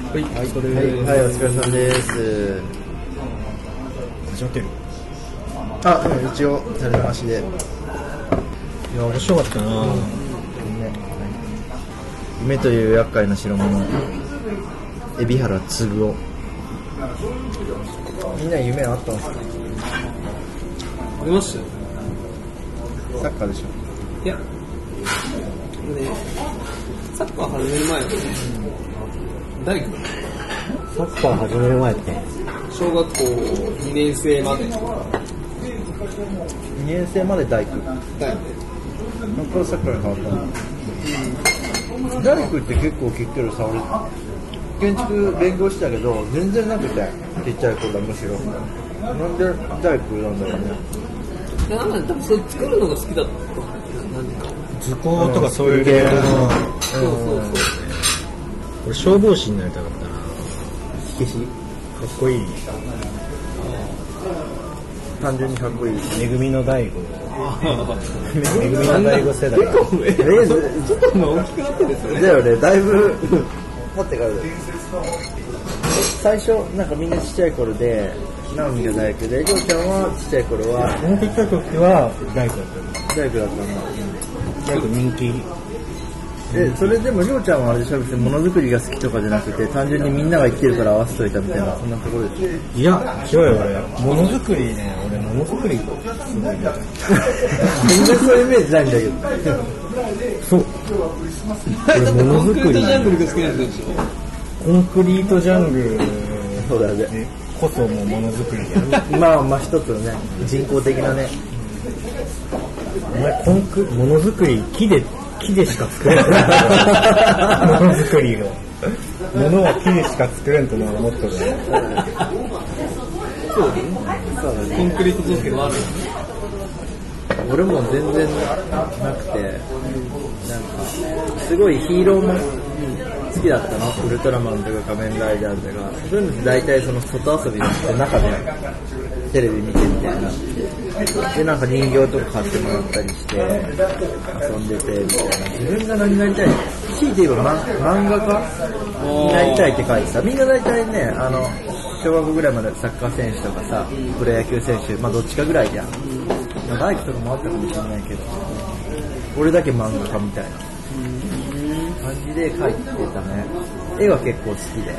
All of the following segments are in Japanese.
はい、 はい、お疲れ様です。 始まってる。 一応種回しで。 いや、面白かったな。 夢という厄介な代物、海老原嗣夫。みんな夢あったんですか？ ありましたよ。 サッカーでしょ？ いや、サッカー始める前はね、大工。 サッカー始める前って。 小学校2年生まで。 2年生まで大工。 大工。 そこからサッカーに変わったの？大工って結構聞くけどさ、俺建築勉強したけど全然なくて、ちっちゃい頃だむしろ。なんで大工なんだろうね。 いや、なんか多分それ作るのが好きだった。 図工とかそういう系の。 そう。 俺消防士になりたかったな。 火消し？ かっこいい。 単純にかっこいい。 めぐみの大悟。めぐみの大悟世代。 ちょっと大きくなってるんですよね。 だよね、だいぶ持ってからだよ。最初なんかみんなちっちゃい頃で、直美が大工で、りょうちゃんはちっちゃい頃はこの時の時は大工だった。 大工だったんだ。 大工人気。 それでもりょうちゃんはあれでしょ、別にものづくりが好きとかじゃなくて、単純にみんなが言ってるから合わせといたみたいな、そんなところでしょ。 いや、違うよ俺。ものづくりね、俺ものづくりすごいんだ。 全然そういうイメージないんだけど。 そう。俺ものづくり。 コンクリートジャングルが好きな人でしょ。 コンクリートジャングル。 そうだよね。 こそもものづくりや。 まあ一つのね、人工的なね。 お前ものづくり木でしか作れんとものづくりをものは木でしか作れんと思っとる。 そうだね。コンクリート造形はある。 俺も全然なくて、なんかすごいヒーローも好きだったの。ウルトラマンとか仮面ライダーとか、そういうの大体その外遊びの中でテレビ見てみたいな。でなんか人形とか買ってもらったりして遊んでてみたいな。自分が何になりたい？強いて言えば漫画家になりたいって書いてさ、みんな大体ね、小学校ぐらいまでサッカー選手とかさ、プロ野球選手、まあどっちかぐらいじゃん。バイクとかもあったかもしれないけど、俺だけ漫画家みたいな感じで描いてたね。絵は結構好きで。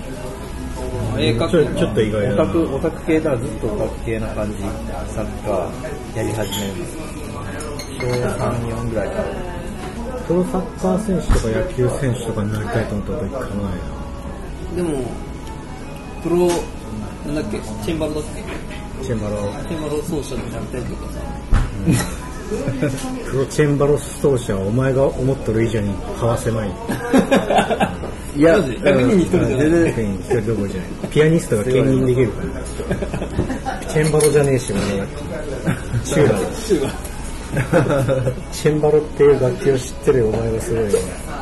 ちょっと意外だな。 オタク系だからずっとオタク系な感じ。サッカーやり始める。小3、4ぐらいから。 プロサッカー選手とか野球選手とかになりたいと思ったこと一回もないな。 でも、プロ、なんだっけ、チェンバロだっけ？ チェンバロ奏者になりたいとかさ。 プロチェンバロ奏者はお前が思っとる以上にかわせまい。 いや、 100人に1人じゃない。 100人に1人どころじゃない。ピアニストが兼任できるから。チェンバロじゃねえし、俺だって。チューバロ。チェンバロっていう楽器を知ってるお前がすごいね。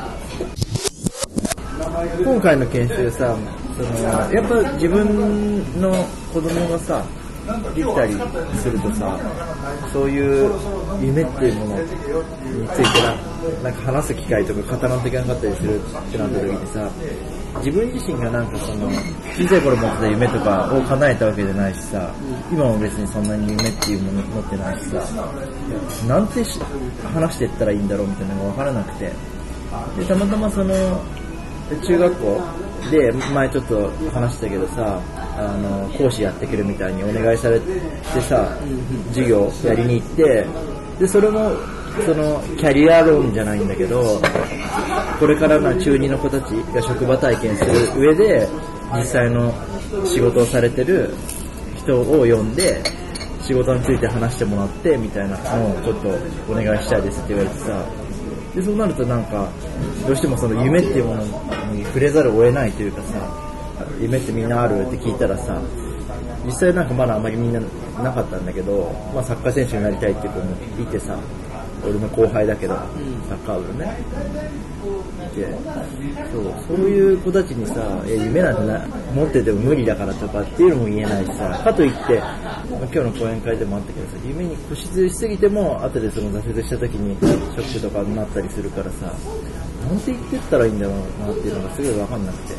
今回の研修でさ、やっぱ自分の子供がさ、できたりするとさ、そういう夢っていうものについてなんか話す機会とか固まっていかなかったりするってなった時にさ、自分自身がなんかその小さい頃持ってた夢とかを叶えたわけじゃないしさ、今も別にそんなに夢っていうもの持ってないしさ、なんて話していったらいいんだろうみたいなのが分からなくて、でたまたまその中学校で前ちょっと話したけどさ、講師やってくれみたいにお願いされてさ、授業やりに行って、でそれもそのキャリア論じゃないんだけど、これからの中2の子たちが職場体験する上で実際の仕事をされてる人を呼んで仕事について話してもらってみたいなのをちょっとお願いしたいですって言われてさ、でそうなるとなんかどうしてもその夢っていうものに触れざるを得ないというかさ、夢ってみんなあるって聞いたらさ、実際なんかまだあんまりみんななかったんだけど、まあサッカー選手になりたいっていう子もいてさ、俺の後輩だけど、サッカー部ね。で、そういう子たちにさ、夢なんて持ってても無理だからとかっていうのも言えないしさ、かといって、今日の講演会でもあったけどさ、夢に固執しすぎても後でその挫折した時にショックとかになったりするからさ、 なんて言ってったらいいんだろうなっていうのがすごい分かんなくて。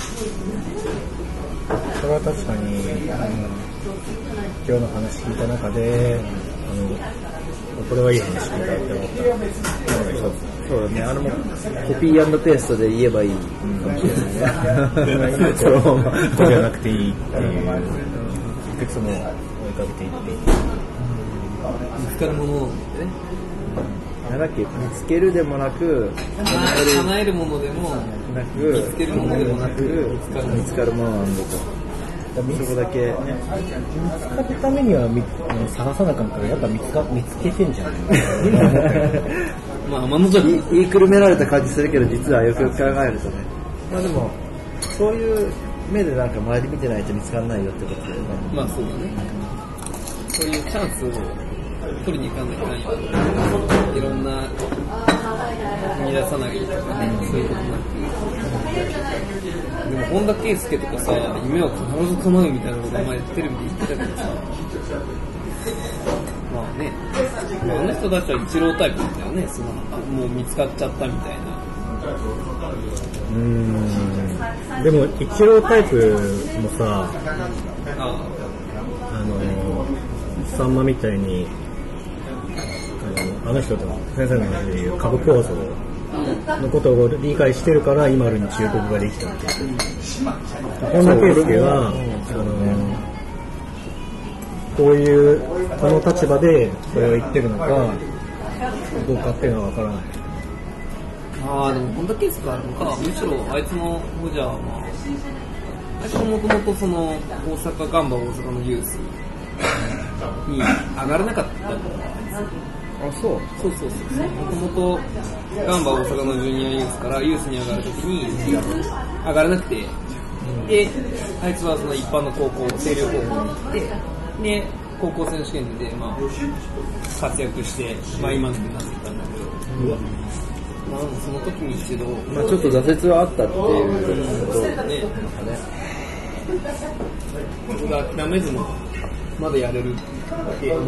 それは確かに、今日の話聞いた中で、これはいい話聞いたって思ったのが一つ。 そうだね、コピー&ペーストで言えばいいかもしれないね。 こうじゃなくていいっていう、いくつも追いかけていっていい。 見つかるものね。 なんだっけ、見つけるでもなく、 叶えるものでもなく、 見つけるものでもなく、 見つかるものなんだと。そこだけ。 見つかるためには探さなかったらやっぱ見つけてんじゃん。 まあ、天の弱言いくるめられた感じするけど、実はよくよく考えるとね。まあでも、そういう目でなんか周り見てないと見つからないよってことだよね。 まあそうだね。そういうチャンスを取りに行かなきゃいけないよ。いろんな見出さなきゃとかね、そういうことなく。でも本田圭佑とかさ、夢は必ず叶うみたいなこと前テレビで言ってたけどさ、まあね、あの人たちはイチロータイプだったよね。もう見つかっちゃったみたいな。 でもイチロータイプもさ、さんまみたいにあの人と先生の話でいう株構造のことを理解してるから今あるに忠告ができたっていう。本田圭佑はこういうこの立場でそれを言ってるのかどうかっていうのは分からない。 でも本田圭佑あるのか、むしろあいつもじゃああいつももともとその大阪ガンバ大阪のユースに上がらなかったのか。そう。もともとガンバ大阪のジュニアユースからユースに上がるときに上がらなくて、であいつはその一般の高校星稜高校に行ってで高校選手権で活躍して、今になってたんだけど、その時に一度、 ちょっと挫折はあったっていうことだね。僕が諦めずもまだやれるだけになって。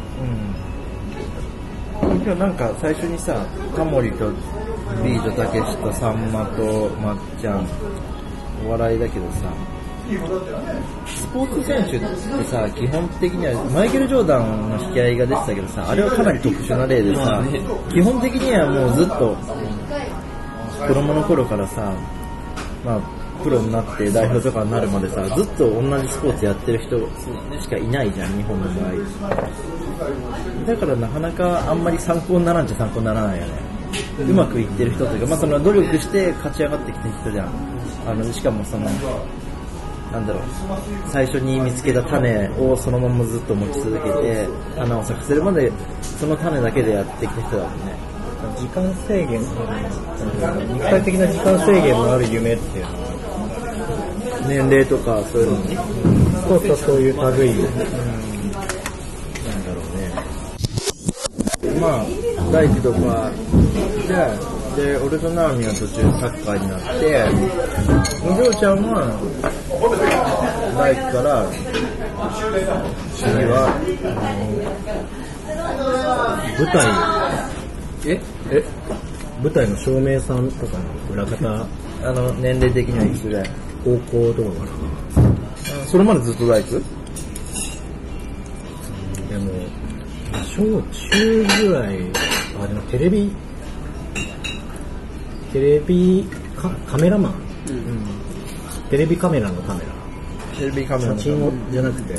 今日なんか最初にさ、タモリとビートたけしとさんまとまっちゃん、お笑いだけどさ、スポーツ選手ってさ、基本的にはマイケル・ジョーダンの引き合いが出てたけどさ、あれはかなり特殊な例でさ、基本的にはもうずっと子供の頃からさ、プロになって代表とかになるまでさ、ずっと同じスポーツやってる人しかいないじゃん、日本の場合。だからなかなかあんまり参考にならんじゃ参考にならないよね。うまくいってる人というか、その努力して勝ち上がってきた人じゃん。しかもその最初に見つけた種をそのままずっと持ち続けて花を咲かせるまでその種だけでやってきた人だもんね。 時間制限、肉体的な時間制限のある夢っていうのは年齢とかそういうのね、 そういう類、 なんだろうね。大輝とかで俺と直美は途中サッカーになって、お嬢ちゃんは大輝から次は舞台の照明さんとかの裏方、 年齢的にはいくつぐらい？ 高校とかかな。 それまでずっと大工？ でも小中ぐらい、でもテレビカメラマン、テレビカメラのカメラ、写真じゃなくて、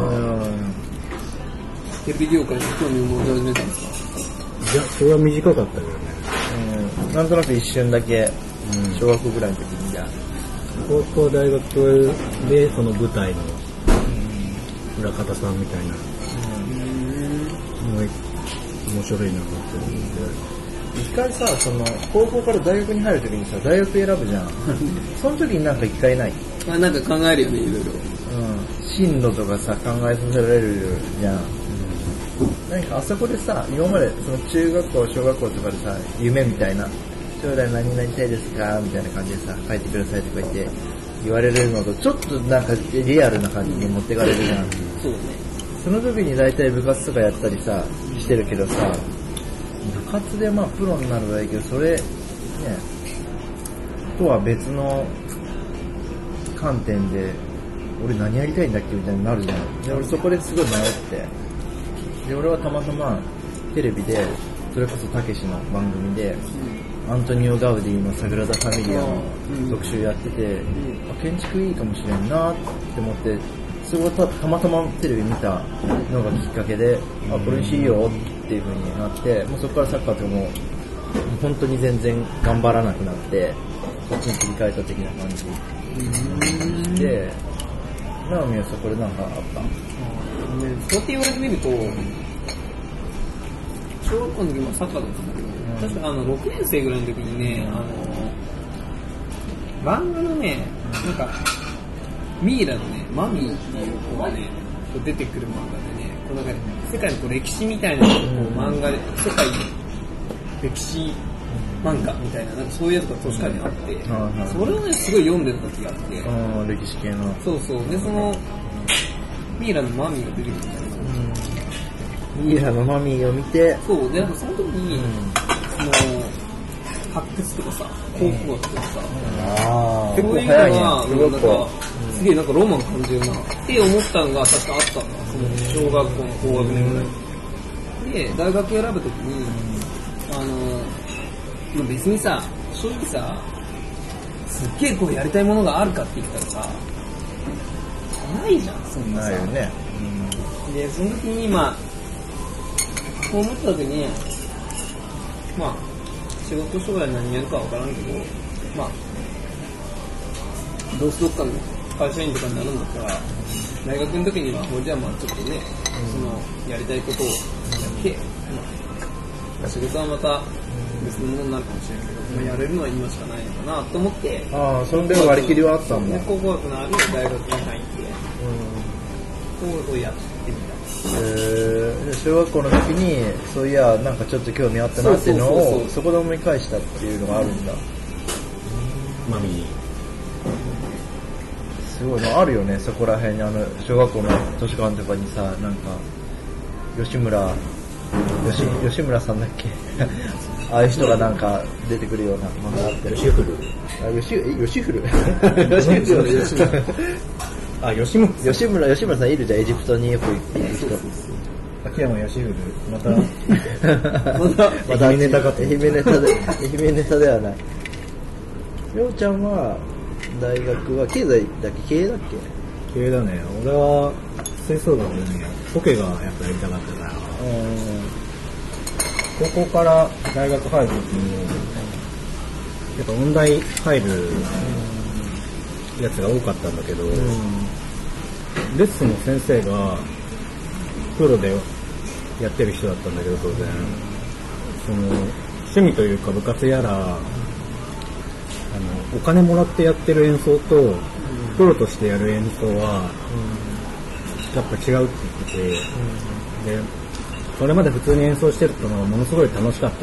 テレビ業界に興味を持ち始めたんですか？ いや、それは短かったけどね。 なんとなく一瞬だけ、小学校ぐらいの時に高校大学でその舞台の裏方さんみたいな、面白いなと思って。 一回さ、高校から大学に入るときにさ、大学選ぶじゃん。その時になんか一回ない？ なんか考えるよね、いろいろ。 進路とかさ、考えさせられるじゃん。なんかあそこでさ、今までその中学校、小学校とかでさ、夢みたいな、将来何になりたいですかみたいな感じでさ、書いてくださいとか言われるのと、ちょっとなんかリアルな感じに持ってかれるじゃん。 そうだね。 その時に大体部活とかやったりさ、してるけどさ、部活でプロになるはいいけど、それとは別の観点で俺何やりたいんだっけみたいになるじゃん。で俺そこですごい迷って、で俺はたまたまテレビでそれこそたけしの番組で、アントニオ・ガウディのサグラダ・ファミリアの特集やってて、建築いいかもしれんなって思って、それをたまたまテレビ見たのがきっかけで、これにしようっていう風になって、もうそこからサッカーとかも本当に全然頑張らなくなって、こっちに切り替えた的な感じで、ナオミはそこでなんかあった？ そうやって言われてみると、小学校の時もサッカーだったんだけど、確か6年生ぐらいの時にね、漫画のね、なんか、ミイラのね、マミーっていう子がね、出てくる漫画でね、こうなんか世界の歴史みたいな漫画で、世界歴史漫画みたいな、なんかそういうやつが図書館にあって、それをね、すごい読んでた時があって、 歴史系の。 そうそう。で、その、ミイラのマミーが出てくるんだけど、 ミイラのマミーを見て、 そう、で、なんかその時に、その、発掘とかさ、考古学とかさ、 結構早いね。 すげえなんかロマン感じるなって思ったのが確かあったんだ。その小学校の高学年ぐらいで、大学選ぶときに、別にさ、正直さ、すっげえこうやりたいものがあるかって言ったらさ、ないじゃん、そんなさ。 ないよね。 で、その時にこう思った時に、仕事将来何やるかわからんけど、どうせどっかの会社員とかになるんだったら、大学の時には、じゃあちょっとね、その、やりたいことをやって、仕事はまた別のものになるかもしれないけど、やれるのは今しかないのかなと思って、 それで割り切りはあったんだ。 考古学のある大学に入って、考古学をやってみた。 小学校の時にそういやなんかちょっと興味あったなっていうのをそこで思い返したっていうのがあるんだ。 マミーすごいのあるよね、そこら辺に小学校の図書館とかにさ、なんか吉村さんだっけああいう人がなんか出てくるような漫画あってる。 吉古吉村さんいるじゃん、エジプトによく行ってる人。 秋山吉古、また愛媛ネタではない。りょうちゃんは大学は経済だっけ、経営だっけ？ 経営だね。俺は吹奏楽でね、ポケがやっぱやりたかったから、高校から大学入るときにやっぱ音大入るやつが多かったんだけど、レッスンの先生がプロでやってる人だったんだけど、当然その趣味というか部活やらお金もらってやってる演奏とプロとしてやる演奏はやっぱ違うって言ってて、でそれまで普通に演奏してるのがものすごい楽しいっていう、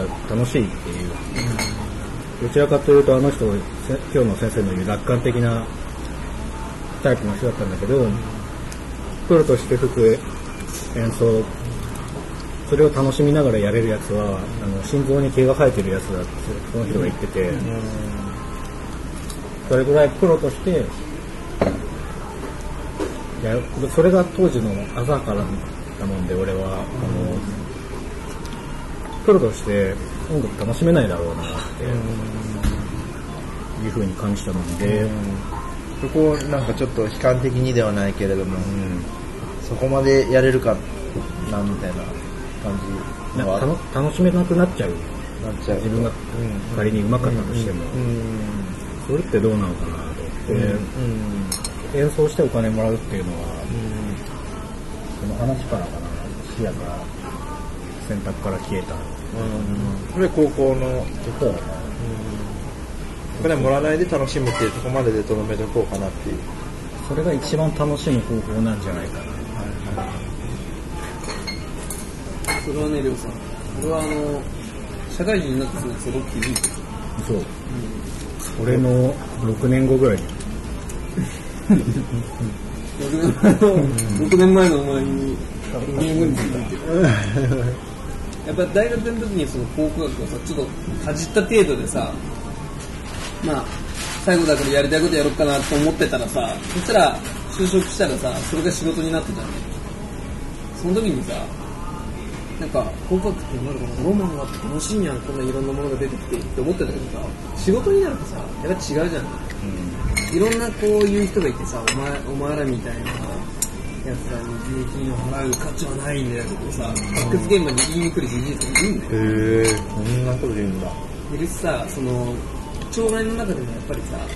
どちらかというと今日の先生の言う楽観的なタイプの人だったんだけど、プロとして吹く演奏、それを楽しみながらやれるやつは心臓に毛が生えてるやつだってその人が言ってて、それぐらいプロとしてそれが当時の浅はかだもんで、俺はプロとして音楽楽しめないだろうなっていう風に感じたので、 そこをなんかちょっと悲観的にではないけれども、そこまでやれるかなみたいな感じは楽しめなくなっちゃう。自分が仮に上手かったとしても、それってどうなのかなと思って、演奏してお金もらうっていうのは、その話からかな、視野から選択から消えた。 これ高校の時だな。お金もらわないで楽しむっていうところまででとどめておこうかなっていう。 それが一番楽しむ方法なんじゃないかな。 それはね、りょうさん。俺は社会人になってすごく気づいてる。 そう。俺の6年後ぐらいに。 6年前のお前に、6年後に気づいてる。やっぱ大学の時にその考古学をさ、ちょっとかじった程度でさ、 まあ最後だからやりたいことやろうかなと思ってたらさ、そしたら就職したらさ、それが仕事になってたんだよ。その時にさ、なんか工学ってなるかな、ロマンがあって楽しいんやん、こんないろんなものが出てきてって思ってたけどさ、仕事になるとさ、やっぱ違うじゃん。いろんなこういう人がいてさ、お前らみたいなやつらに税金を払う価値はないんだよとかさ、発掘現場に言いに来る事実がいるんだよ。 へぇー、こんなこと言うんだ。 いるしさ、その障害の中でもやっぱりさ、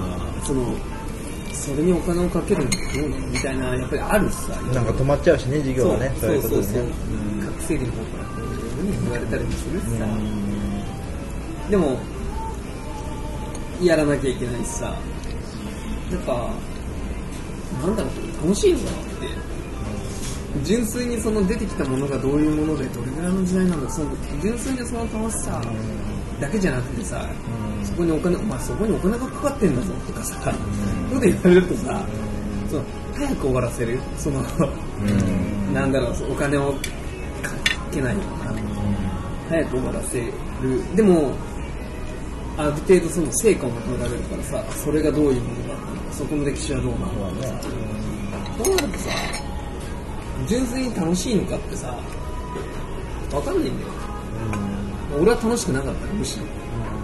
それにお金をかけるのどうなのみたいな、やっぱりあるしさ、 なんか止まっちゃうしね、授業はね。 そう覚醒力の方からこういう風に言われたりもするしさ、でもやらなきゃいけないしさ、やっぱなんだろう、楽しいのかなって、純粋にその出てきたものがどういうものでどれぐらいの時代なんだ、その純粋にその楽しさだけじゃなくてさ、そこにお金がかかってんだぞとかさ、そうで言われるとさ、その早く終わらせる、そのなんだろう、お金をかけないのかな、早く終わらせる。でもある程度その成果を求められるからさ、それがどういうものだったのか、そこの歴史はどうなのかさ、そうなるとさ、純粋に楽しいのかってさ、分かんないんだよ。俺は楽しくなかったらむしろ、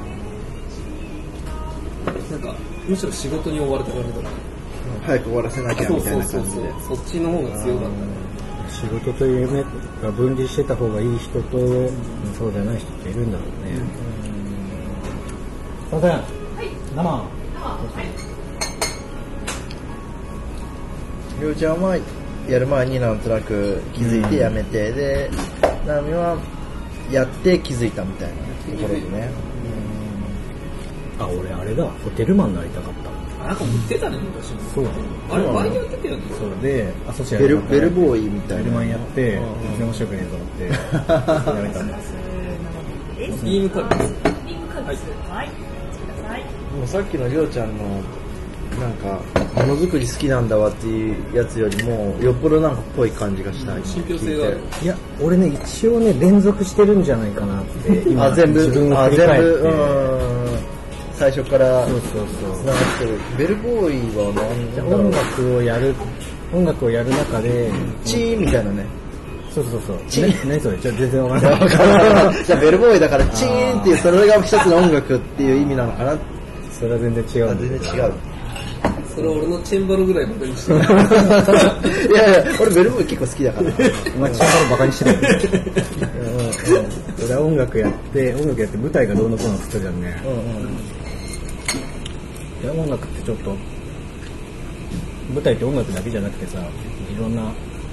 なんかむしろ仕事に追われたからとか、 早く終わらせなきゃみたいな感じで、 そっちの方が強かったね。 仕事という夢が分離してた方がいい人とそうじゃない人っているんだろうね。すいません、はい、生りょうちゃんはやる前になんとなく気づいてやめて、でナミはやって気づいたみたいなところでね。 俺あれだ、ホテルマンになりたかった。 なんか言ってたね、昔。 そうだね。 あれ、前にやってたよね。 そうで、アソシアベルボーイみたいな。 ベルマンやって、全然面白くねえと思って、やめたんです。 ビームカルです。 はい。 もうさっきのりょうちゃんのなんかものづくり好きなんだわっていうやつよりもよっぽどなんかっぽい感じがした。 信憑性がある。 いや、俺ね、一応ね、連続してるんじゃないかなって今全部自分を振り返って、 最初からそう繋がってる。ベルボーイは音楽をやる中でチーみたいなね。 そう何それ、全然わからない。 じゃあベルボーイだからチーンっていうそれが一つの音楽っていう意味なのかな。 それは全然違う。 全然違う。 それは俺のチェンバロぐらいバカにしてる。 いや俺ベルボーイ結構好きだから。 お前チェンバロバカにしてる。俺は音楽やって舞台がどうのこうのって言ったじゃんね。音楽ってちょっと舞台って音楽だけじゃなくてさ、いろんな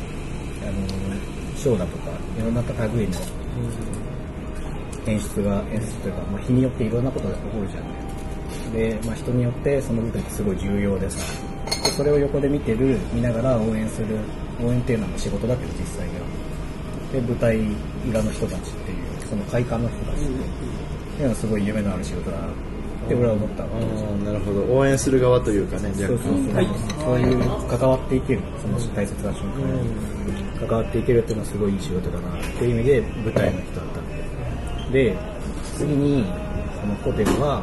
ショーだとかいろんな類の演出というか、日によっていろんなことが起こるじゃんね。で、人によってその舞台ってすごい重要でさ、でそれを横で見ながら応援っていうのも仕事だけど実際には。で、舞台裏の人たちっていう、その会館の人たちっていうのはすごい夢のある仕事だなって俺は思ったわけですよ。 なるほど。応援する側というかね、 そういう関わっていける、その大切な瞬間に関わっていけるっていうのはすごいいい仕事だなっていう意味で舞台の人だったんで。で、次にそのホテルは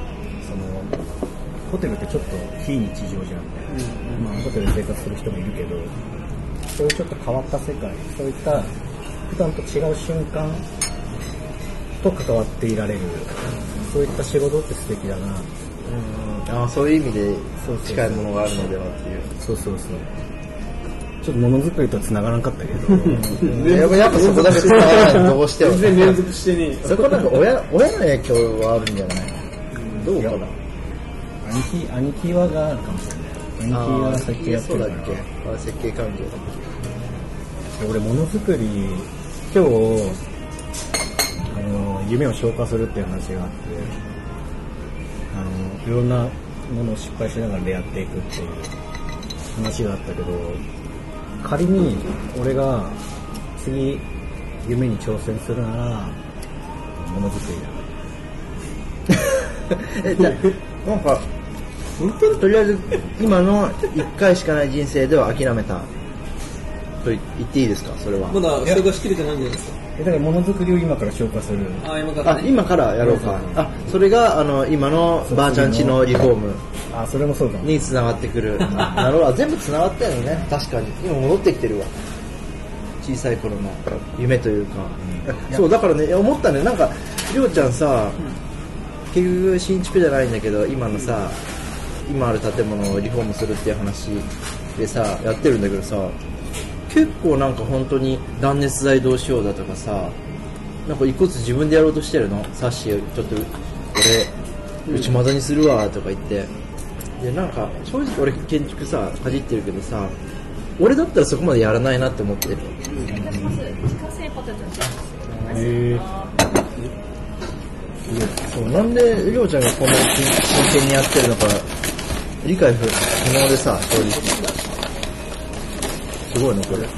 ホテルってちょっと非日常じゃんね。ホテルで生活する人もいるけど、そういうちょっと変わった世界、そういった普段と違う瞬間と関わっていられる、そういった仕事って素敵だな。 そういう意味で近いものがあるのではっていう。 そう。ちょっとものづくりとは繋がらんかったけど、 やっぱそこだけ繋がらない。どうしても。 全然連続してねえ。 そこなんか親の影響はあるんじゃない？どうかな。 兄貴はがあるかもしれない。兄貴は設計やってるから。 そうだっけ？設計関係だっけ。俺ものづくり今日夢を消化するっていう話があって、いろんなものを失敗しながら出会っていくっていう話があったけど、仮に俺が次夢に挑戦するならものづくりだ。 なんかとりあえず今の1回しかない人生では諦めたと言っていいですか？それはまだそれがしきれてないんじゃないですか？ だからものづくりを今から消化する。 今からやろうか。それが今のばあちゃん家のリフォームそれもそうだに繋がってくる。なるほど、全部繋がったよね。確かに今戻ってきてるわ。小さい頃の夢というか、そうだからね、思ったね。なんかりょうちゃんさ、結局新築じゃないんだけど、今のさ、今ある建物をリフォームするっていう話でさやってるんだけどさ、結構なんか本当に断熱材どうしようだとかさ、なんか一個ずつ自分でやろうとしてるの。サッシちょっと俺内窓にするわとか言って、でなんか正直俺建築さかじってるけどさ、俺だったらそこまでやらないなって思ってる。そうなんでりょうちゃんがこんなに真剣にやってるのか理解不能でさ、正直すごいねこれ。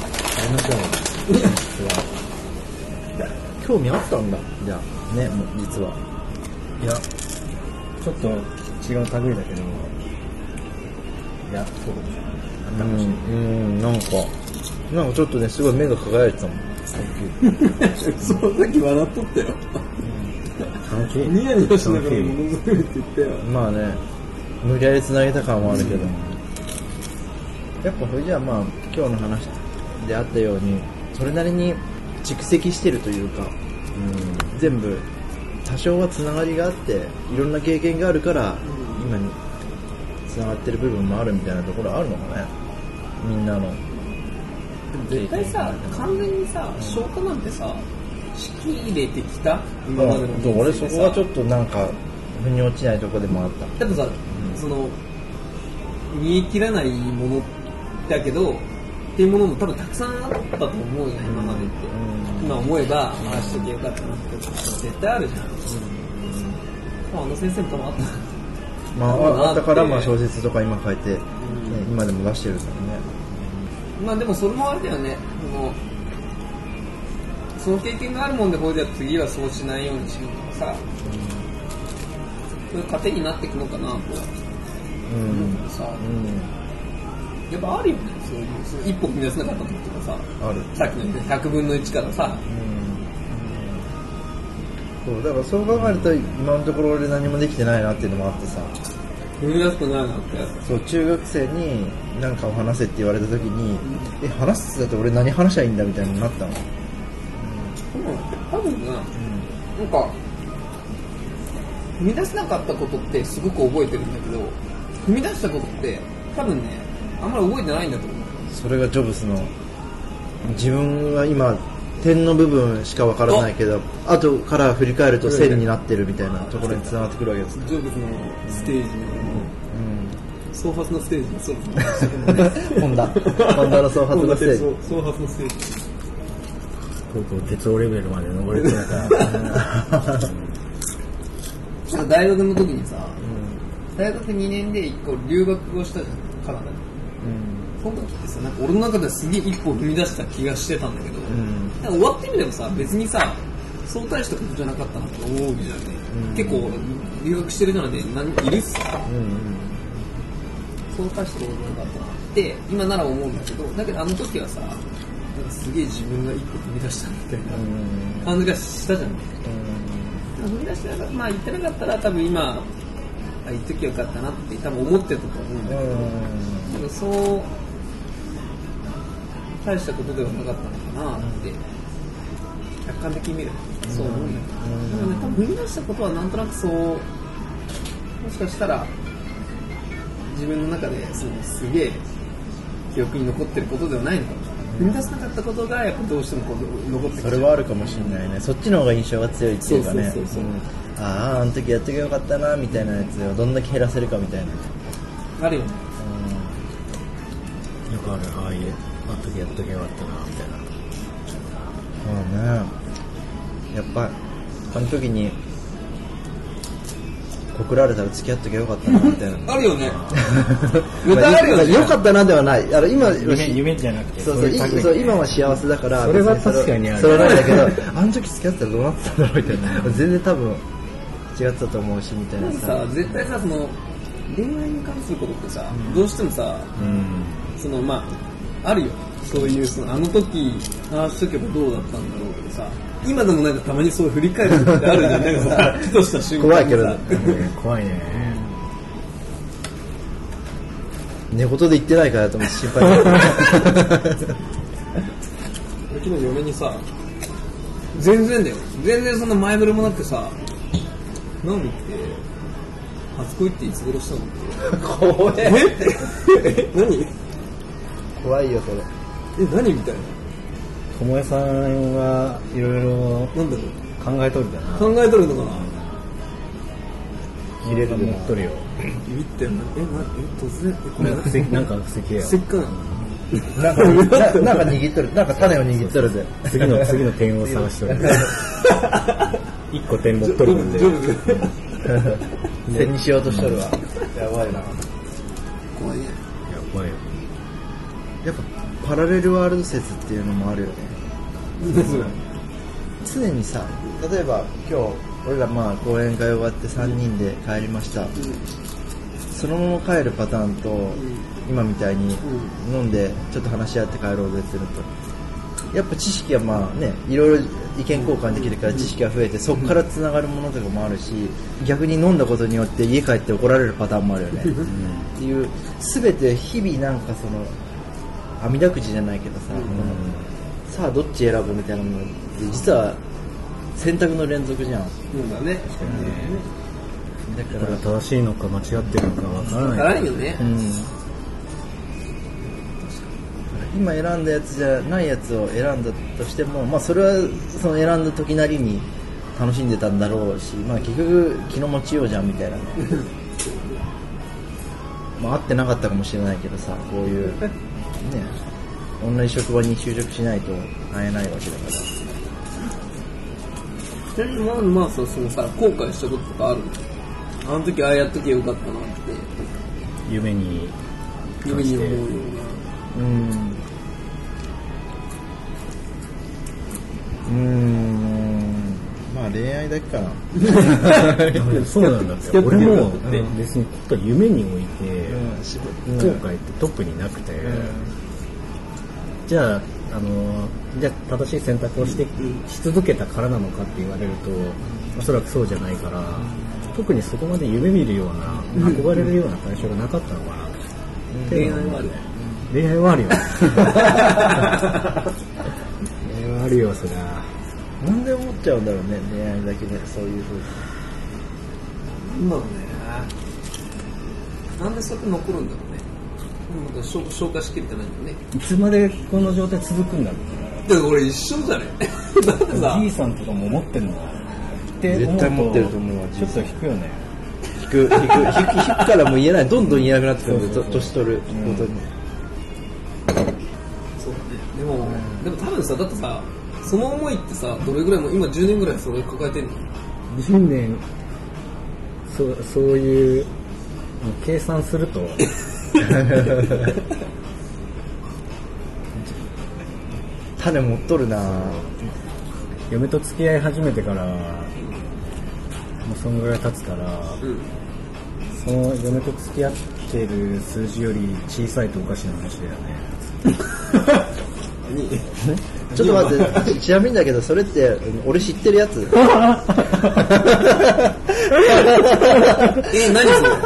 興味あったんだじゃあね、もう実は。 いやちょっと違う類だけど、いやそうかもしれない。なんかちょっとねすごい目が輝いてたもん。 そうさっき笑っとったよ。ニヤニヤしながらものづくりって言ったよ。 まあね、無理やり繋げた感もあるけど、やっぱそれじゃあまあ今日の話であったようにそれなりに蓄積してるというか、全部多少はつながりがあっていろんな経験があるから今につながってる部分もあるみたいなところあるのかね、みんなの。 絶対さ、完全にさ、消化なんてさ、仕入れてきた今までの。 俺そこがちょっとなんか腑に落ちないところでもあった。 だってさ、その見え切らないものだけどっていうものも多分たくさんあったと思うよ今までって。今思えば回しときゃよかったなって絶対あるじゃん。あの先生も多分あった。 あったからまあ小説とか今書いて、今でも出してるんだよね。 まあでもそれもあれだよね。その経験があるもんで、これじゃ次はそうしないようにしようとかさ、そういう糧になっていくのかなと思うけどさ、やっぱあるよね、そういう一歩踏み出せなかった時とかさ、 ある。 さっきの100分の1からさ、 そうだからそう考えると今のところ俺何もできてないなっていうのもあってさ、 踏み出すことないなって。 そう中学生に何かを話せって言われた時に、話すってだって俺何話しゃいいんだみたいになったの。 多分ね、なんか踏み出せなかったことってすごく覚えてるんだけど、踏み出したことって多分ねあんまり覚えてないんだと思う。 それがジョブスの、自分は今点の部分しかわからないけど後から振り返ると線になってるみたいなところに繋がってくるわけです。 ジョブズのステージの、総発のステージのそうホンダの総発のステージ、 総発のステージ、 鉄王レベルまで登れてないから大学の時にさ、大学2年で1個留学をしたじゃん、カナダに。その時ってさ、なんか俺の中ではすげえ一歩踏み出した気がしてたんだけど、なんか終わってみればさ、別にさ、そう大したことじゃなかったなって思うじゃんね。結構留学してるのでいるっすさ、そう大したことじゃなかったなって今なら思うんだけど、だけどあの時はさ、なんかすげえ自分が一歩踏み出したみたいな感じがしたじゃん。踏み出してなかった、まあ言ってなかったら多分今言っときゃよかったなって多分思ってたと思うんだけど、でもそう大したことではなかったのかなって客観的に見るとそう思うんだけど、でもね、多分踏み出したことはなんとなくそう、もしかしたら自分の中でそのすげえ記憶に残ってることではないのかもしれない。踏み出せなかったことがやっぱどうしてもこう残ってくる。 それはあるかもしれないね。そっちの方が印象が強いっていうかね。あの時やっとけばよかったなみたいなやつをどんだけ減らせるかみたいな。 あるよね。 よくある、あの時やっとけばよかったなみたいな。 そうね。やっぱあの時に告られたら付き合っとけばよかったなみたいな。 あるよね。あるよね。 よかったなではない。今夢じゃなくて。 そう今は幸せだから。 それは確かにある。 それはないんだけど、あの時付き合ってたらどうなってたんだろうみたいな。全然多分違ってたと思うしみたいなさ。絶対さ、その恋愛に関することってさ、どうしてもさ、そのまああるよ。そういうあの時ああしとけばどうだったんだろうけどさ、今でもなんかたまにそう振り返る時ってあるじゃん。なんかさ、ふとした瞬間怖いけど、 怖いね。 寝言で言ってないからと思って心配だ。 昨日嫁にさ、全然だよ。全然そんな前触れもなくてさ、何って初恋っていつ頃したのって怖え。 え何怖いよそれ。 何みたいな。 ともえさんはいろいろなんだろう、 考えとるんだな。 考えとるのかな。 入れる持っとるよ。 ビビってんの。突然これなんか布石や。 せっかくなんか握っとる、なんか種を握っとるで。 次の点を探しとる。一個点持っとるもんで。 点にしようとしとるわ。やばいな。 怖いね。 やばいよ。 やっぱパラレルワールド説っていうのもあるよね。常にさ、例えば今日俺ら講演会終わって3人で帰りました、そのまま帰るパターンと、今みたいに飲んでちょっと話し合って帰ろうぜってると、やっぱ知識はいろいろ意見交換できるから知識が増えて、そこからつながるものとかもあるし、逆に飲んだことによって家帰って怒られるパターンもあるよね。っていう全て日々なんかその網だくじじゃないけどさ、さあどっち選ぶみたいなものって実は選択の連続じゃん。 そうだね。 だから正しいのか間違ってるのかわからない。 わからないよね。 今選んだやつじゃないやつを選んだとしても、それはその選んだ時なりに楽しんでたんだろうし、結局気の持ちようじゃんみたいなね。合ってなかったかもしれないけどさ、こういうね、同じ職場に就職しないと会えないわけだから。 そのさ、後悔したこととかあるの？あの時ああやっときゃよかったなって夢に思うような。恋愛だけかな。 そうなんだって。俺も別に夢において後悔って特になくて、じゃあ正しい選択をし続けたからなのかって言われると、おそらくそうじゃないから、特にそこまで夢見るような憧れるような対象がなかったのかな。 恋愛はある。 恋愛はあるよ。恋愛はあるよ、そりゃ。 なんで思っちゃうんだろうね、恋愛だけでそういう風に。 なんだろうね。なんでそうやって残るんだろうね。消化しきれてないんだよね。 いつまでこの状態続くんだろうね。 だから俺一緒じゃね。だってさ、 おじいさんとかも持ってんのって思うと、 絶対持ってると思うわ。 ちょっと引くよね。 引くからもう言えない。どんどん言えなくなってくるんで、年取ることに。 そうだね。でも多分さ、だってさ、その思いってさ、どれぐらいも今10年ぐらいそれ抱えてんの ？10年、そういう計算すると種持っとるな。 嫁と付き合い始めてからもうそのぐらい経つから、その嫁と付き合ってる数字より小さいとおかしな話だよね。 ちょっと待って、ちなみにだけど、それって俺知ってるやつ？ 何それ？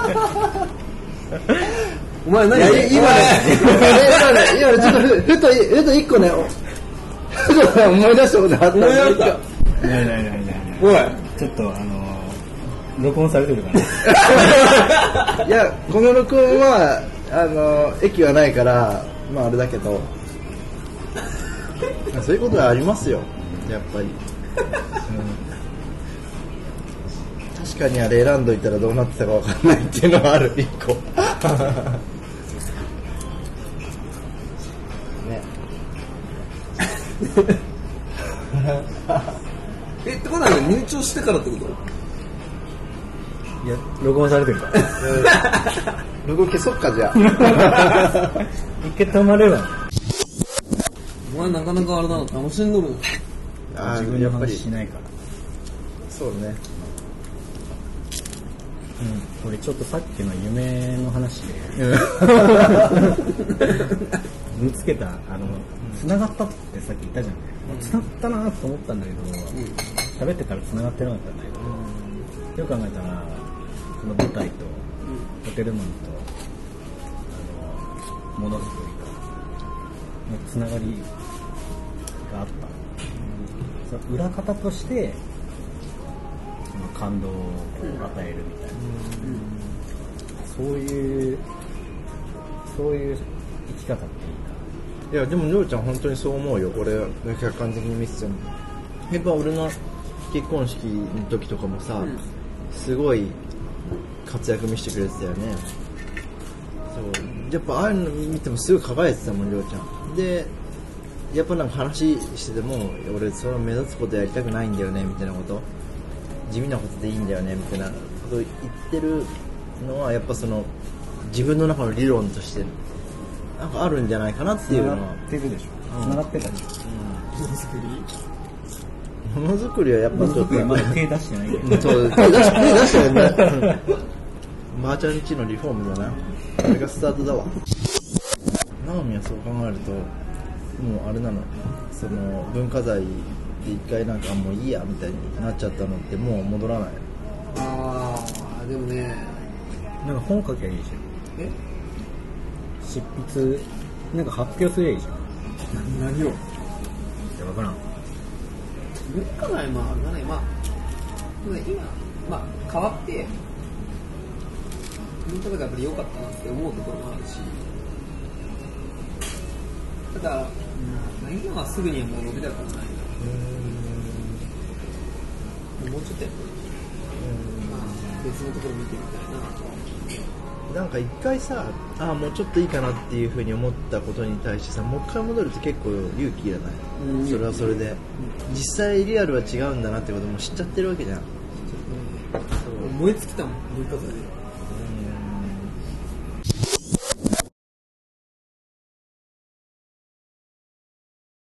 お前何？ 今ね、ちょっとふと一個ね、思い出したことあったんだけど。 ない。 おい、 ちょっと録音されてるかな。 いや、この録音は駅はないからあれだけど、そういうことはありますよ、やっぱり。確かにあれ選んどいたらどうなってたか分かんないっていうのはある、一個。ね。 ってことは入庁してからってこと？ いや、録音されてるから。 録音消そっか、じゃあ。 一回止まれば。 お前なかなかあれだな、楽しんどる。 自分の話しないから。 そうね。 これちょっとさっきの夢の話で、 見つけた繋がったってさっき言ったじゃん、繋がったなと思ったんだけど、喋ってたら繋がってなかったんだけど、よく考えたらその舞台とホテルマンとものづくりのつながりがあった、その裏方としてその感動を与えるみたいな、そういう生き方っていいな。 いやでもりょうちゃん本当にそう思うよ。俺が客観的に見ててもやっぱ俺の結婚式の時とかもさ、すごい活躍見せてくれてたよね。そうやっぱああいうの見てもすごい輝いてたもんりょうちゃんで、やっぱなんか話してても俺その目立つことやりたくないんだよねみたいなこと、地味なことでいいんだよねみたいなことを言ってるのはやっぱその自分の中の理論としてなんかあるんじゃないかなっていうのは。 繋がってるでしょ。繋がってたでしょ。 ものづくりはやっぱちょっとまだ手出してないけど。 そう手出したよね。ばあちゃんちのリフォームだな。これがスタートだわ。直美はそう考えるともうあれなの、その文化財で一回なんかもういいやみたいになっちゃったのってもう戻らない。 ああでもね、 なんか本書きゃいいじゃん。執筆なんか発表すればいいじゃん。 何を？ いや分からん。 文化財もあるがね、まあ今変わって文化財がやっぱり良かったなって思うところもあるし、ただ、今はすぐにはもう伸びたことないな。もうちょっとやっぱり、別のところ見てみたいなと。 なんか一回さ、もうちょっといいかなっていう風に思ったことに対してさ、もう一回戻るって結構勇気いらない、それはそれで、実際リアルは違うんだなってことも知っちゃってるわけじゃん。 燃え尽きたもん、文化財で。